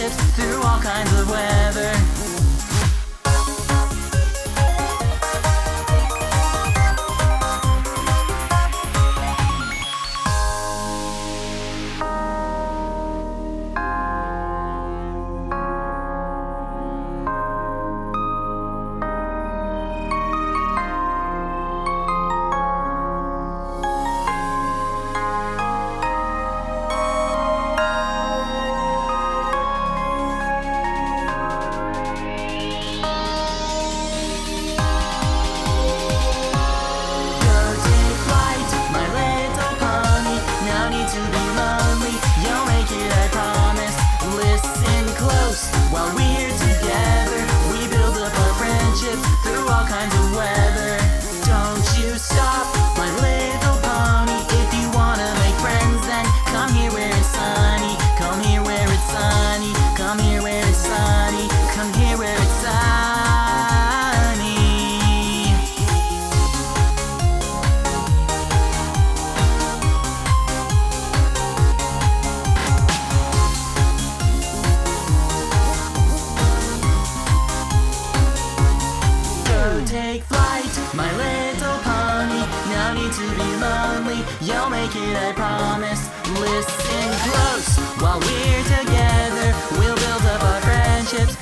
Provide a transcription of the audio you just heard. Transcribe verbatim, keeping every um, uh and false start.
friendships through all kinds of weather. While we're together, we build up our friendships through all kinds of weather. Don't you stop, my little pony. If you wanna make friends, then come here where it's sunny. Come here where it's sunny. Come here where it's sunny. Come here where it's sunny. Take flight, my little pony. No need to be lonely, you'll make it, I promise. Listen close, while we're together, we'll build up our friendships